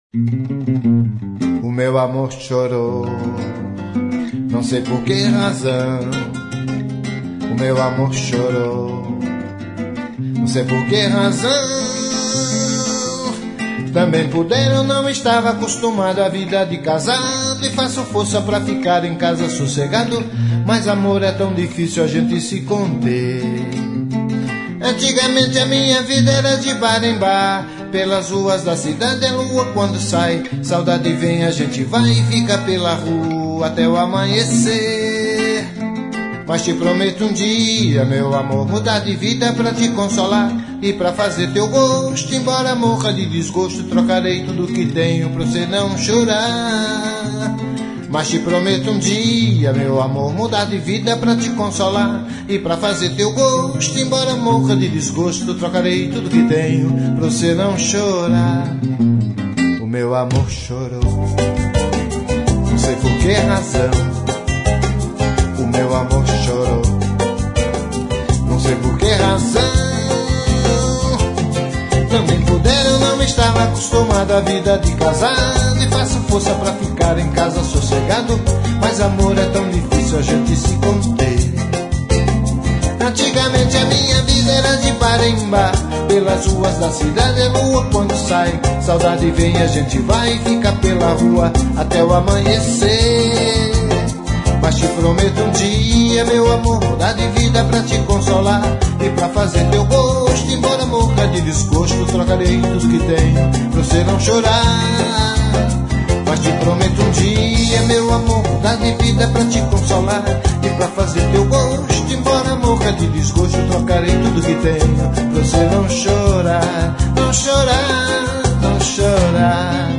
O meu amor chorou, não sei por que razão. O meu amor chorou, não sei por que razão. Também puderam, não estava acostumado à vida de casado e faço força pra ficar em casa sossegado. Mas amor é tão difícil a gente se conter. Antigamente a minha vida era de bar em bar, pelas ruas da cidade é lua quando sai. Saudade vem, a gente vai e fica pela rua até o amanhecer. Mas te prometo um dia, meu amor, mudar de vida pra te consolar e pra fazer teu gosto. Embora morra de desgosto, trocarei tudo que tenho pra você não chorar. Mas te prometo um dia, meu amor, mudar de vida pra te consolar e pra fazer teu gosto. Embora morra de desgosto, trocarei tudo que tenho pra você não chorar. O meu amor chorou, não sei por que razão. O meu amor chorou, não sei por que razão. Também puderam, não estava acostumado à vida de casado e faço força pra ficar em casa sossegado. Mas amor é tão difícil a gente se conter. Antigamente a minha vida era de bar em bar, pelas ruas da cidade é lua quando sai. Saudade vem, a gente vai e fica pela rua até o amanhecer. Mas te prometo um dia, meu amor, mudar de vida pra te consolar e pra fazer teu gosto. Embora morra de desgosto, trocarei tudo que tenho pra você não chorar. Mas te prometo um dia, meu amor, mudar de vida pra te consolar e pra fazer teu gosto. Embora morra de desgosto, trocarei tudo que tenho pra você não chorar. Não chorar, não chorar.